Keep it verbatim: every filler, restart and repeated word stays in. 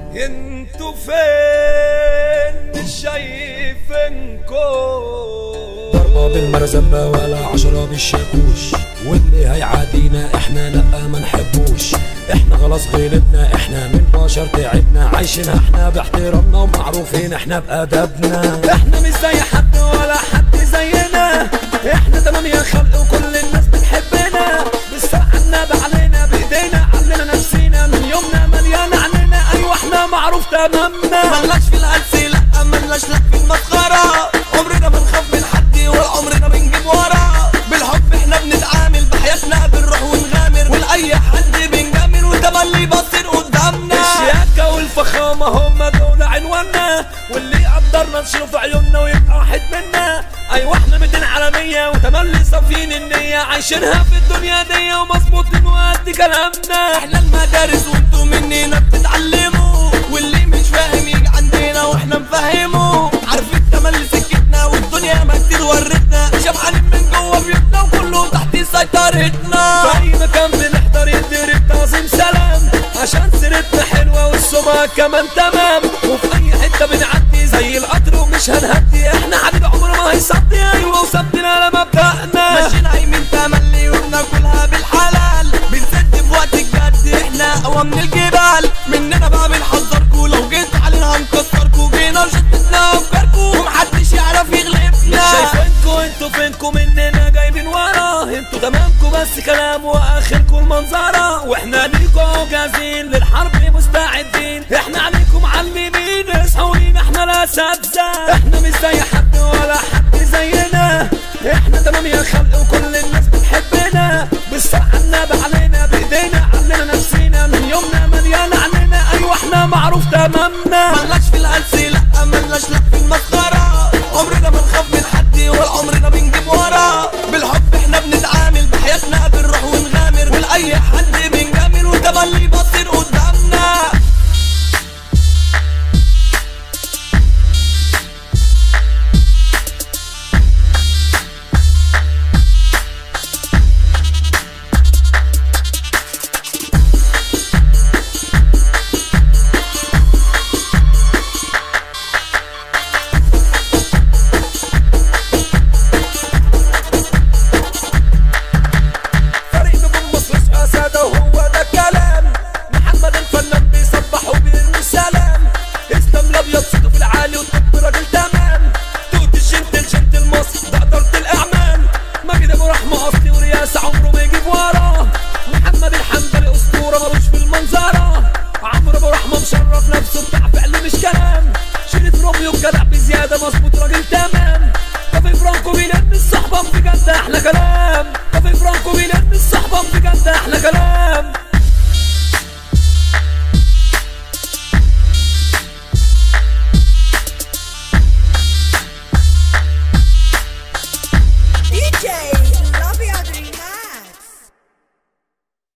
انتوا فين مش شايفينكو؟ ضربة بالمرزبة ولا عشرة بالشاكوش، واللي هيعادينا احنا لأ ما نحبوش. احنا خلاص غلبنا، احنا من بشر تعبنا، عايشين احنا باحترامنا ومعروفين احنا بأدبنا. احنا مش زي حد ولا حد زينا، احنا تمام يا خلق وكل الناس بتحبنا. بالسرعة بعلينا بايدينا، علينا نفسينا من يومنا مليانة عنينا. ايوه احنا معروف تمامنا، ملناش في الهلس لأ ملناش لك في المسخرة. عمرنا ما نخاف من حد ولا عمرنا بنجيب ورا. بالحب احنا بنتعامل، بحياتنا بنروح ونغامر، ولأي حد بنجامل وتملي باصين قدامنا. الشياكة والفخامة هما دول عنواننا، واللي قدرنا نشيله في عيوننا ويبقى واحد منا. ايوه احنا ميتين عالمية وتملي صافيين النية، عايشينها في الدنيا دي ومظبوطين وقد كلامنا. احنا المدارس وانتوا مننا بتتعلموا، واللي مش فاهم يجي عندنا واحنا نفهمه. عارفين تملي سكتنا والدنيا ما كتير ورتنا، شبعانين من جوه بيوتنا وكله تحت سيطرتنا. في اي مكان بنحضر يدرب تعظيم سلام، عشان سيرتنا حلوة والسمعة كمان تمام. وفي اي حتة بنعدي زي القطر ومش هنهدي، احنا حبيب عمره ما هيصدي. ايوه وثبتنا لمبدأنا، ماشيين عايمين تملي وبناكلها بالحلال. بنسد في وقت الجد احنا اقوى من الجبال. مننا بقى بنحذركوا، لو جيت علينا هنكسركوا. جينا وشتتنا افكاركوا ومحدش يعرف يغلبنا. مش شايفينكوا انتوا فينكوا، مننا جايبين ورا. انتوا تمامكوا بس كلام واخركوا المنظرة، واحنا ليكوا جاهزين للحرب مستعدين. احنا عليكم معلمين، اصحوا لينا احنا الاساتذة. احنا مش زي حد ولا حد زينا، احنا تمام يا خلق وكل الناس بتحبنا. بالسرعة بعلينا بايدينا، علينا نفسينا من يومنا مليانة عنينا. ايوه احنا معروف تمامنا، ملناش في الهلس لأ ملناش لك في المسخرة. عمرنا ما نخاف من حد ولا عمرنا بنجيب ورا. بالحب احنا بنتعامل، بحياتنا بنروح ونغامر، ولأي حد بنجامل وتملي باصين قدامنا. مشرف نفسه بتاع فعل مش كلام، شريط روميو بجدع بزيادة مظبوط راجل تمام. كافي فرانكو بيلم الصحبة بجد احلى كلام، كافي فرانكو بيلم الصحبة بجد احلى كلام.